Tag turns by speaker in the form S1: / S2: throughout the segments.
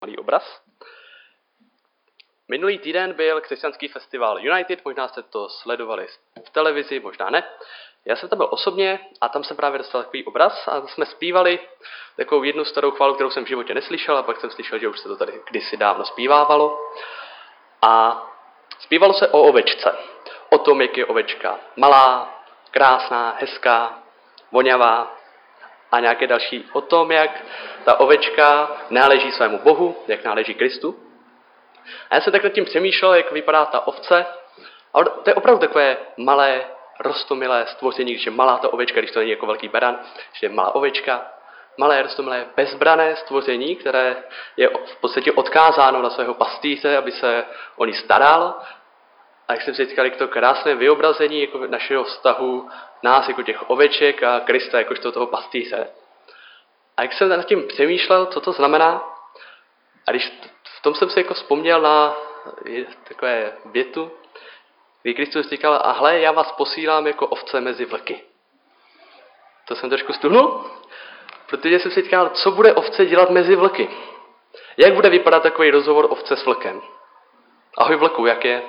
S1: malý obraz. Minulý týden byl křesťanský festival United, možná jste to sledovali v televizi, možná ne. Já jsem tam byl osobně a tam jsem právě dostal takový obraz a jsme zpívali takovou jednu starou chválu, kterou jsem v životě neslyšel, a pak jsem slyšel, že už se to tady kdysi dávno zpívávalo. A zpívalo se o ovečce. O tom, jak je ovečka malá, krásná, hezká, vonavá a nějaké další. O tom, jak ta ovečka náleží svému Bohu, jak náleží Kristu. A já jsem tak nad tím přemýšlel, jak vypadá ta ovce. A to je opravdu takové malé, roztomilé stvoření, když je malá ta ovečka, když to není jako velký beran, když je malá ovečka. Malé, roztomilé, bezbrané stvoření, které je v podstatě odkázáno na svého pastýře, aby se o ní staral. A jak jsem si říkal, to krásné vyobrazení jako našeho vztahu nás jako těch oveček a Krista jakožto toho pastýře. A jak jsem nad tím přemýšlel, co to znamená, a když v tom jsem si jako vzpomněl na takové větu, kdy Kristus říkal, a hle, já vás posílám jako ovce mezi vlky. To jsem trošku stuhnul, protože jsem si říkal, co bude ovce dělat mezi vlky. Jak bude vypadat takový rozhovor ovce s vlkem? Ahoj vlku, jak je?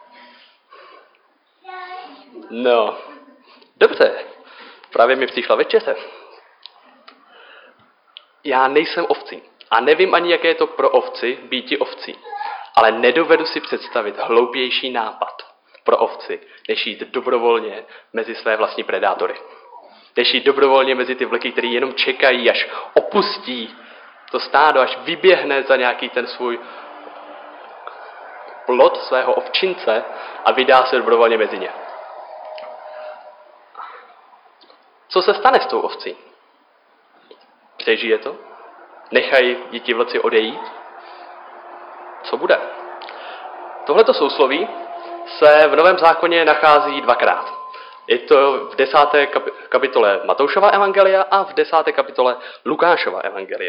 S1: No, dobře, právě mi přišla večeře. Já nejsem ovcí a nevím ani, jaké je to pro ovci býti ovcí, ale nedovedu si představit hloupější nápad pro ovci, než jít dobrovolně mezi své vlastní predátory. Než jít dobrovolně mezi ty vlky, který jenom čekají, až opustí to stádo, až vyběhne za nějaký ten svůj plod svého ovčince a vydá se dobrovolně mezi ně. Co se stane s tou ovcí? Přežije to? Nechají jí ti vlci odejít? Co bude? Tohleto sousloví se v Novém zákoně nachází dvakrát. Je to v 10. kapitole Matoušova evangelia a v 10. kapitole Lukášova evangelia.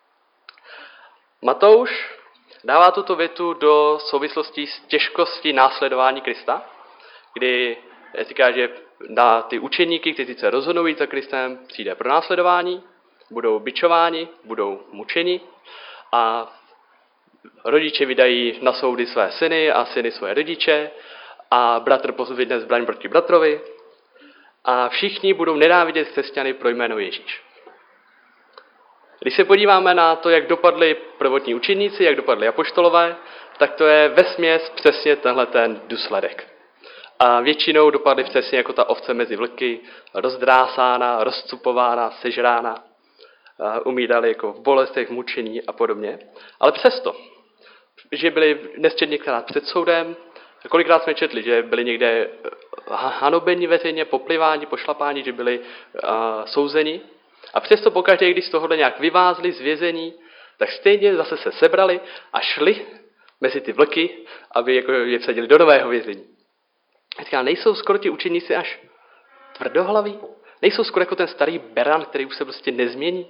S1: Matouš dává tuto větu do souvislosti s těžkostí následování Krista, kdy říká, že na ty učeníky, kteří se rozhodnou jít za Kristem, přijde pronásledování, budou bičováni, budou mučeni a rodiče vydají na soudy své syny a syny své rodiče a bratr pozvedne zbraň proti bratrovi a všichni budou nenávidět křesťany pro jméno Ježíš. Když se podíváme na to, jak dopadli prvotní učeníci, jak dopadli apoštolové, tak to je vesměs přesně tenhle ten důsledek. A většinou dopadly přesně jako ta ovce mezi vlky, rozdrásána, rozcupována, sežrána, umírali jako v bolestech, v mučení a podobně. Ale přesto, že byli nesčetněkrát před soudem, kolikrát jsme četli, že byli někde hanobeni veřejně, popliváni, pošlapáni, že byli souzeni. A přesto pokaždé, když z tohohle nějak vyvázli z vězení, tak stejně zase se sebrali a šli mezi ty vlky, aby jako je vsadili do nového vězení. Říká, nejsou skoro ti učeníci až tvrdohlaví? Nejsou skoro jako ten starý beran, který už se prostě nezmění?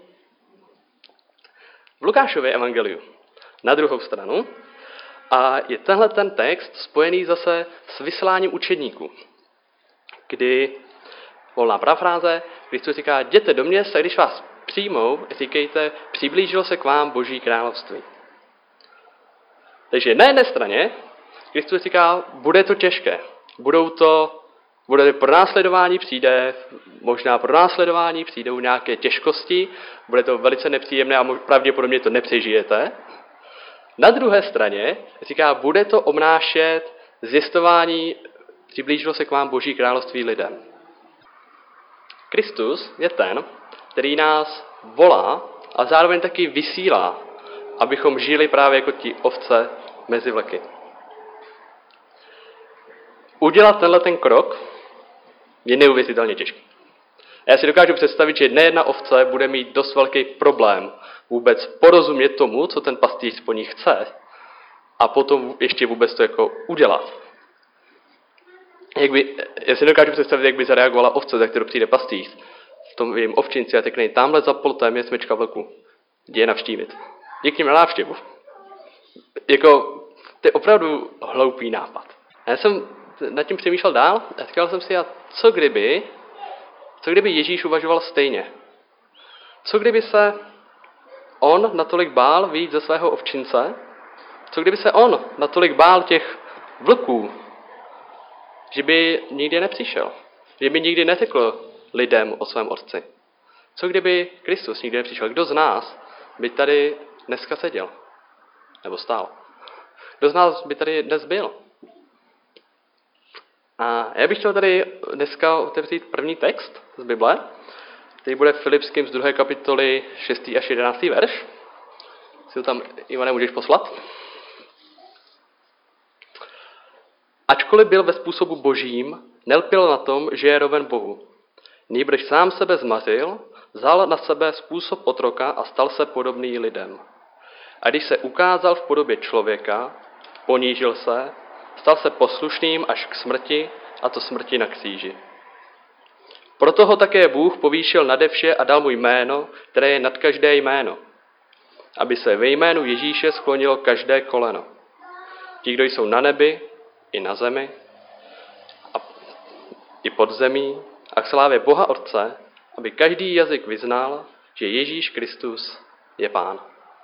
S1: V Lukášově evangeliu na druhou stranu a je tenhle ten text spojený zase s vysláním učedníků, kdy volná parafráze, Kristus říká, jděte do města, když vás přijmou, říkejte, přiblížilo se k vám Boží království. Takže na jedné straně Kristus říká, bude to těžké, bude pronásledování, přijde možná pronásledování, přijdou nějaké těžkosti, bude to velice nepříjemné a pravděpodobně to nepřežijete. Na druhé straně říká, bude to obnášet zjistování, přiblížilo se k vám Boží království lidem. Kristus je ten, který nás volá a zároveň taky vysílá, abychom žili právě jako ti ovce mezi vlky. Udělat tenhle ten krok je neuvěřitelně těžký. Já si dokážu představit, že nejedna ovce bude mít dost velký problém vůbec porozumět tomu, co ten pastýř po ní chce a potom ještě vůbec to jako udělat. Já si dokážu představit, jak by zareagovala ovce, za kterou přijde pastýř v tom jejím ovčinci a řekne, tamhle za plotem je smečka vlku. Jdi je navštívit. Jdi k nim na návštěvu. To je opravdu hloupý nápad. Já jsem nad tím přemýšlel dál a říkal jsem si, co kdyby Ježíš uvažoval stejně? Co kdyby se on natolik bál vyjít ze svého ovčince? Co kdyby se on natolik bál těch vlků, že by nikdy nepřišel? Že by nikdy neřekl lidem o svém otci? Co kdyby Kristus nikdy nepřišel? Kdo z nás by tady dneska seděl? Nebo stál? Kdo z nás by tady dnes byl? A já bych chtěl tady dneska otevřít první text z Bible, který bude Filipským z 2. kapitoly 6. až 11. verš. Si to tam, Ivane, můžeš poslat? Ačkoliv byl ve způsobu božím, nelpěl na tom, že je roven Bohu. Nýbrž sám sebe zmařil, vzal na sebe způsob otroka a stal se podobný lidem. A když se ukázal v podobě člověka, ponížil se, stal se poslušným až k smrti, a to smrti na kříži. Proto ho také Bůh povýšil nade vše a dal mu jméno, které je nad každé jméno, aby se ve jménu Ježíše sklonilo každé koleno. Ti, kdo jsou na nebi, i na zemi, a i pod zemí, a k slávě Boha Otce, aby každý jazyk vyznal, že Ježíš Kristus je Pán.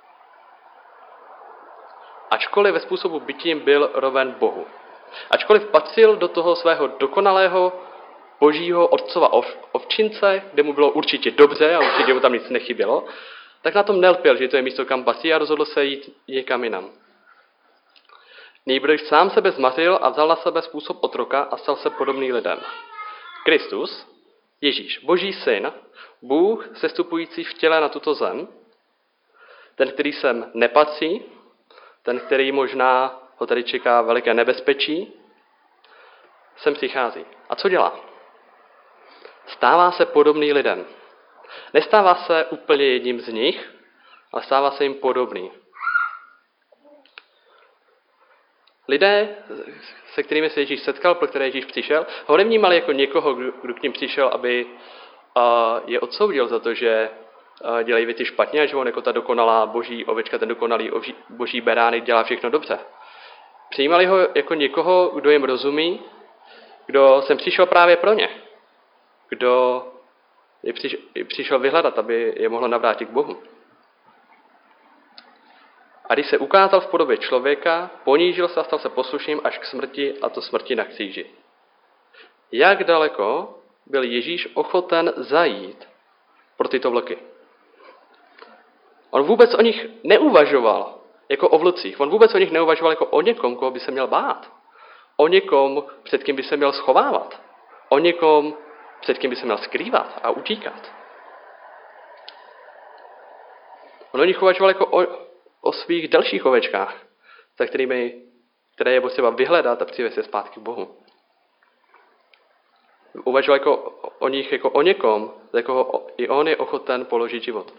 S1: Ačkoliv ve způsobu bytím byl roven Bohu, ačkoliv patřil do toho svého dokonalého božího otcova ovčince, kde mu bylo určitě dobře a určitě mu tam nic nechybělo, tak na tom nelpěl, že to je místo, kam patří, a rozhodl se jít někam jinam. Nýbrž sám sebe zmařil a vzal na sebe způsob otroka a stal se podobný lidem. Kristus, Ježíš, Boží syn, Bůh sestupující v těle na tuto zem, ten, který sem nepatří, ten, který možná ho tady čeká veliké nebezpečí, sem přichází. A co dělá? Stává se podobný lidem. Nestává se úplně jedním z nich, ale stává se jim podobný. Lidé, se kterými se Ježíš setkal, pro které Ježíš přišel, ho nevnímali jako někoho, kdo k ním přišel, aby je odsoudil za to, že dělají věci špatně a že on jako ta dokonalá boží ovečka, ten dokonalý boží beránek dělá všechno dobře. Přijímali ho jako někoho, kdo jim rozumí, kdo sem přišel právě pro ně, kdo je přišel vyhledat, aby je mohlo navrátit k Bohu. A když se ukázal v podobě člověka, ponížil se a stal se poslušným až k smrti, a to smrti na kříži. Jak daleko byl Ježíš ochoten zajít pro tyto vlky? On vůbec o nich neuvažoval jako o vlcích. On vůbec o nich neuvažoval jako o někom, koho by se měl bát. O někom, před kým by se měl schovávat. O někom, před kým by se měl skrývat a utíkat. On o nich uvažoval jako o svých dalších ovečkách, které je potřeba vyhledat a přivést je zpátky k Bohu. Uvažoval jako o nich jako o někom, za koho i on je ochoten položit život.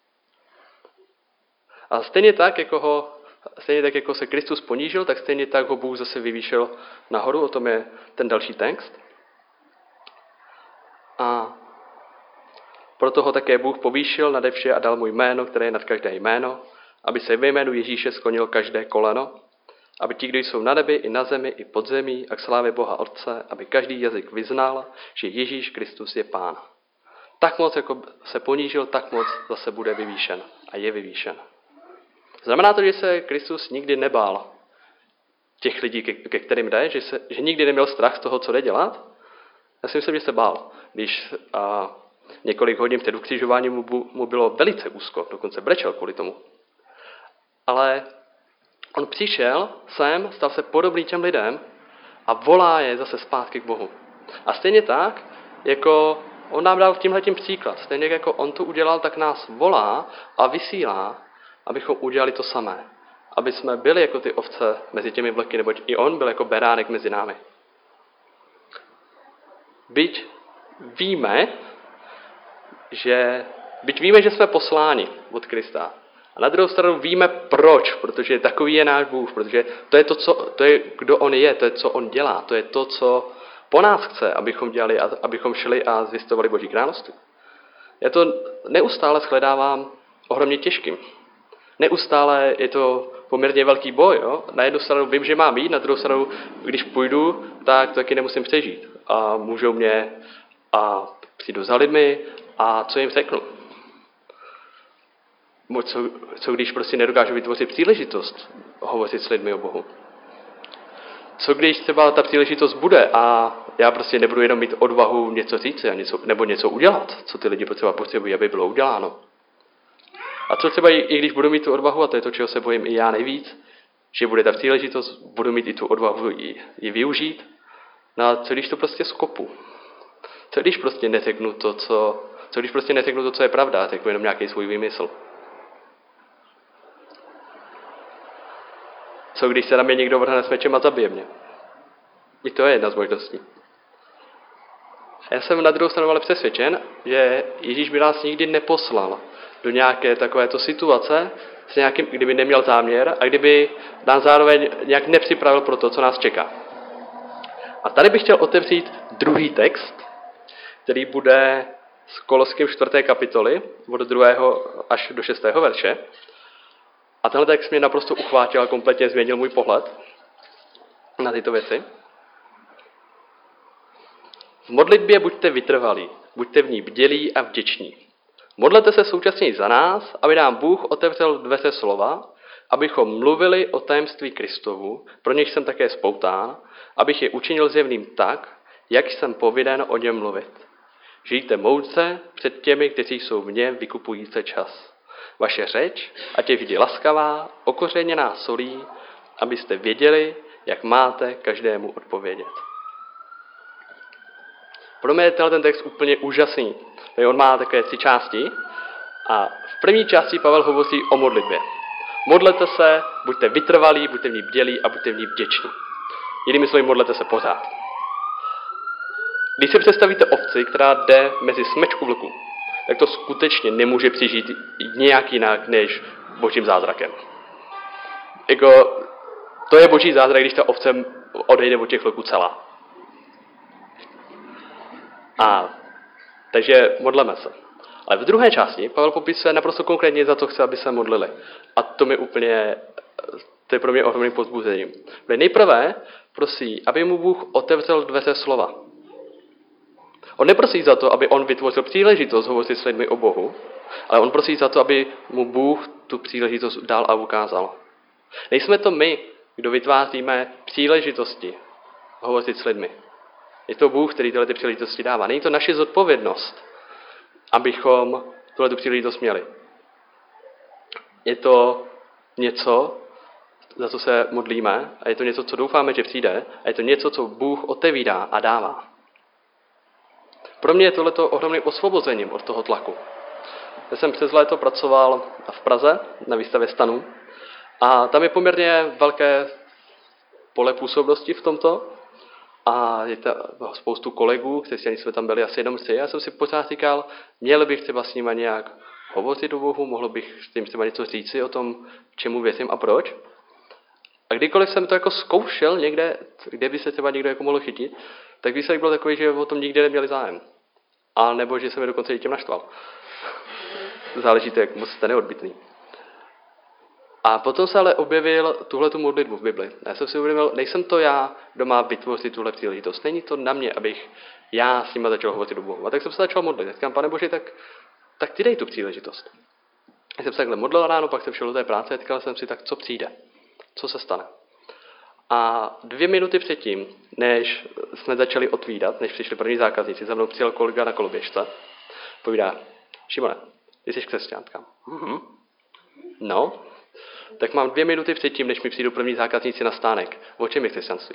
S1: A stejně tak, jako se Kristus ponížil, tak stejně tak ho Bůh zase vyvýšil nahoru, o tom je ten další text. A proto ho také Bůh povýšil nade vše a dal mu jméno, které je nad každé jméno, aby se ve jménu Ježíše sklonilo každé koleno, aby ti, kdo jsou na nebi, i na zemi, i pod zemí, a k slávě Boha Otce, aby každý jazyk vyznal, že Ježíš Kristus je Pán. Tak moc, jako se ponížil, tak moc zase bude vyvýšen a je vyvýšen. Znamená to, že se Kristus nikdy nebál těch lidí, ke kterým jde, že nikdy neměl strach z toho, co jde dělat? Já si myslím, že se bál, když několik hodin před ukřižováním mu bylo velice úzko, dokonce brečel kvůli tomu. Ale on přišel sem, stal se podobný těm lidem a volá je zase zpátky k Bohu. A stejně tak, jako on nám dal tímhletím příklad, stejně jako on to udělal, tak nás volá a vysílá, abychom udělali to samé. Aby jsme byli jako ty ovce mezi těmi vlky, neboť i on byl jako beránek mezi námi. Byť víme, že jsme posláni od Krista. A na druhou stranu víme proč, protože takový je náš Bůh, protože to je kdo on je, to je, co on dělá, to je to, co po nás chce, abychom dělali, abychom šli a zvěstovali Boží království. Já to neustále shledávám ohromně těžkým. Neustále je to poměrně velký boj. Jo? Na jednu stranu vím, že mám jít, na druhou stranu, když půjdu, tak to taky nemusím přežít. A můžou mě přijdu za lidmi a co jim řeknu. Co když prostě nedokážu vytvořit příležitost hovořit s lidmi o Bohu? Co když třeba ta příležitost bude a já prostě nebudu jenom mít odvahu něco říct nebo něco udělat, co ty lidi třeba potřebují, aby bylo uděláno? A co třeba i když budu mít tu odvahu, a to je to, čeho se bojím i já nejvíc, že bude ta příležitost, budu mít i tu odvahu ji využít, no a co když to prostě skopu? Co když prostě neřeknu to, co je pravda, řeknu jenom nějaký svůj výmysl? Co když se na mě někdo vrhne s mečem a zabije mě? I to je jedna z možností. Já jsem na druhou stranu ale přesvědčen, že Ježíš by nás nikdy neposlal do nějaké takovéto situace, kdyby neměl záměr a kdyby nás zároveň nějak nepřipravil pro to, co nás čeká. A tady bych chtěl otevřít druhý text, který bude z Koloským 4. kapitoly, od 2. až do 6. verše. A tenhle text mě naprosto uchvátil a kompletně změnil můj pohled na tyto věci. V modlitbě buďte vytrvalí, buďte v ní bdělí a vděční. Modlete se současně i za nás, aby nám Bůh otevřel dveře slova, abychom mluvili o tajemství Kristovu, pro něž jsem také spoután, abych je učinil zjevným tak, jak jsem povinen o něm mluvit. Žijte moudře před těmi, kteří jsou v něm vykupující čas. Vaše řeč, ať je vždy laskavá, okořeněná solí, abyste věděli, jak máte každému odpovědět. Pro mě je ten text úplně úžasný. On má takové 3 části a v první části Pavel hovoří o modlitbě. Modlete se, buďte vytrvalí, buďte v ní bdělí a buďte v ní vděční. Jinými slovy, modlete se pořád. Když si představíte ovci, která jde mezi smečku vlků, tak to skutečně nemůže přežít nějak jinak než božím zázrakem. To je boží zázrak, když ta ovce odejde od těch vlků celá. Takže modleme se. Ale v druhé části Pavel popisuje naprosto konkrétně, za co chce, aby se modlili. A to je pro mě ohromným povzbuzením. Nejprve prosí, aby mu Bůh otevřel dveře slova. On neprosí za to, aby on vytvořil příležitost hovořit s lidmi o Bohu, ale on prosí za to, aby mu Bůh tu příležitost dal a ukázal. Nejsme to my, kdo vytváříme příležitosti hovořit s lidmi. Je to Bůh, který tyhle příležitosti dává. Není to naše zodpovědnost, abychom tuhle příležitost měli. Je to něco, za co se modlíme, a je to něco, co doufáme, že přijde, a je to něco, co Bůh otevírá a dává. Pro mě je tohleto ohromným osvobozením od toho tlaku. Já jsem přes léto pracoval v Praze na výstavě stanů a tam je poměrně velké pole působnosti v tomto a je tam spoustu kolegů, kteří jsme tam byli asi jenom 3. Já jsem si pořád říkal, měl bych třeba s nimi nějak hovořit o Bohu, mohl bych s tím třeba něco říci o tom, čemu věřím a proč. A kdykoliv jsem to jako zkoušel někde, kde by se třeba někdo jako mohl chytit, tak výsledek byl takový, že o tom nikdy neměli zájem. A nebo že jsem je dokonce i tím naštval. Záleží to, jak moc jste neodbitný. A potom se ale objevil tuhletu modlitbu v Bibli. Já jsem si uvědomil, nejsem to já, kdo má vytvořit tuhle příležitost. Není to na mě, abych já s nima začal hovořit o Bohu. A tak jsem se začal modlit. Tak říkám, Pane Bože, tak ty dej tu příležitost. Já jsem se takhle modlil ráno, pak jsem šel do té práce a říkal jsem si, tak co přijde? Co se stane? A 2 minuty předtím, než jsme začali otvírat, než přišli první zákazníci, za mnou přijel kolega na koloběžce, povídá, Šimone, ty jsi křesťanka. No, tak mám 2 minuty předtím, než mi přijdou první zákazníci na stánek. O čem je křesťanství?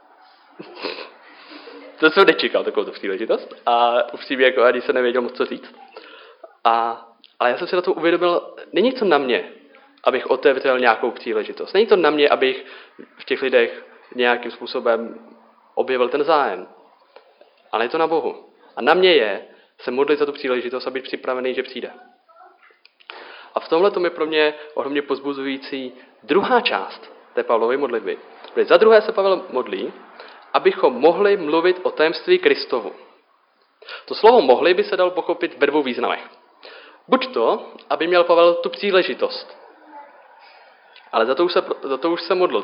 S1: To jsem nečekal, takovou příležitost. A upřímně jako ani se nevěděl moc co říct. Ale já jsem si na to uvědomil, není to na mě, abych otevřel nějakou příležitost. Není to na mě, abych v těch lidech nějakým způsobem objevil ten zájem. Ale je to na Bohu. A na mě je se modlit za tu příležitost a být připravený, že přijde. A v tomhle tom je pro mě ohromně pozbuzující druhá část té Pavlovy modlitby. Protože za druhé se Pavel modlí, abychom mohli mluvit o tajemství Kristovu. To slovo mohli by se dalo pochopit ve 2 významech. Buď to, aby měl Pavel tu příležitost, ale za to už se modlil,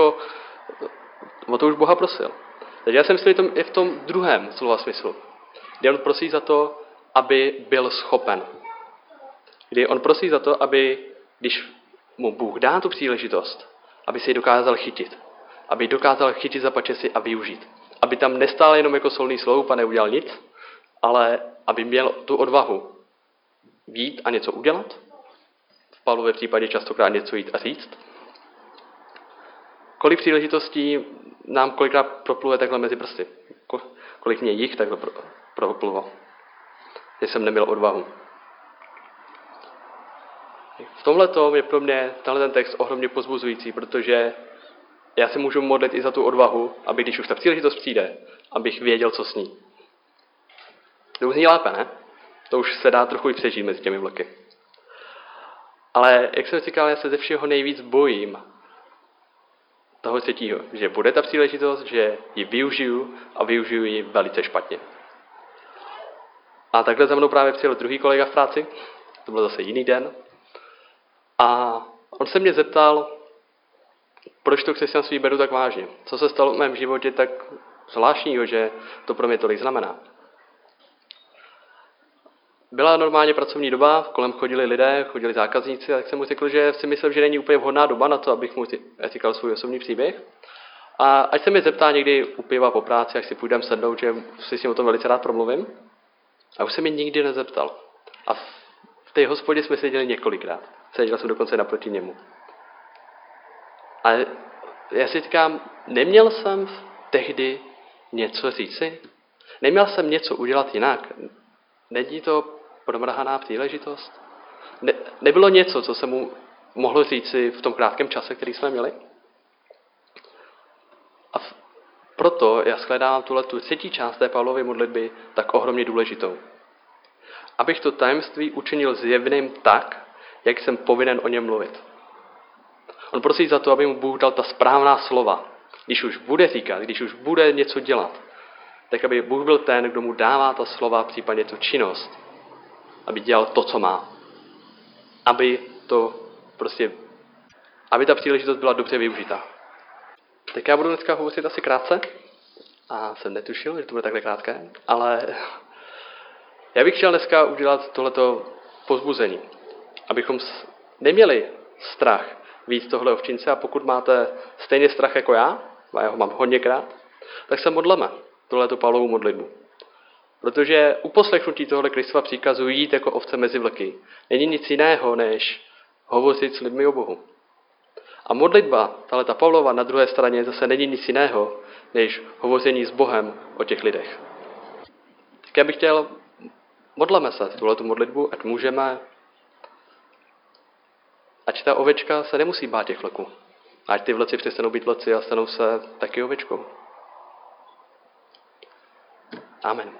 S1: o to už Boha prosil. Takže já jsem si to je v tom druhém slova smyslu, kde on prosí za to, aby byl schopen. kdy on prosí za to, aby, když mu Bůh dá tu příležitost, aby si ji dokázal chytit. Aby ji dokázal chytit za pačesy a využít. Aby tam nestál jenom jako solný sloup a neudělal nic, ale aby měl tu odvahu jít a něco udělat. V Pavlově případě častokrát něco jít a říct. Kolik příležitostí nám kolikrát propluje takhle mezi prsty. Kolik mě jich takhle proplulo. Že jsem neměl odvahu. V tomhletom je pro mě tenhle ten text ohromně pozbuzující, protože já se můžu modlit i za tu odvahu, aby když už ta příležitost přijde, abych věděl, co s ní. To už zní lépe, ne? To už se dá trochu i přežít mezi těmi vlky. Ale jak jsem říkal, já se ze všeho nejvíc bojím toho třetího, že bude ta příležitost, že ji využiju a využiju ji velice špatně. A takhle za mnou právě přijel druhý kolega v práci, to byl zase jiný den, a on se mě zeptal, proč to křesťanství beru tak vážně. Co se stalo v mém životě tak zvláštního, že to pro mě tolik znamená. Byla normálně pracovní doba, kolem chodili lidé, chodili zákazníci, a tak jsem mu řekl, že si myslel, že není úplně vhodná doba na to, abych mu říkal svůj osobní příběh. A ať se mi zeptá někdy u piva po práci, jak si půjdeme sednout, že si s ním o tom velice rád promluvím. A už se mi nikdy nezeptal. A v té hospodě jsme seděli několikrát. Seděl jsem dokonce naproti němu. A já si říkám, neměl jsem tehdy něco říci? Neměl jsem něco udělat jinak? Není to promrhaná příležitost? Nebylo něco, co jsem mu mohl říci v tom krátkém čase, který jsme měli? A proto já shledávám tu třetí část té Pavlovy modlitby tak ohromně důležitou. Abych to tajemství učinil zjevným tak, jak jsem povinen o něm mluvit. On prosí za to, aby mu Bůh dal ta správná slova. Když už bude říkat, když už bude něco dělat, tak aby Bůh byl ten, kdo mu dává ta slova, případně tu činnost, aby dělal to, co má. Aby ta příležitost byla dobře využita. Tak já budu dneska hovořit asi krátce. A jsem netušil, že to bude takhle krátké, ale já bych chtěl dneska udělat tohleto povzbuzení. Abychom neměli strach víc tohle ovčince, a pokud máte stejně strach jako já ho mám hodněkrát, tak se modleme tohleto Pavlovu modlitbu. Protože uposlechnutí tohle Kristova příkazu jít jako ovce mezi vlky není nic jiného, než hovořit s lidmi o Bohu. A modlitba, tahleta Pavlova na druhé straně zase není nic jiného, než hovoření s Bohem o těch lidech. Tak já bych chtěl, modleme se tuhletu modlitbu, ať můžeme, ať ta ovečka se nemusí bát těch vlků. Ať ty vlci přestanou být vlci a stanou se taky ovečkou. Amen.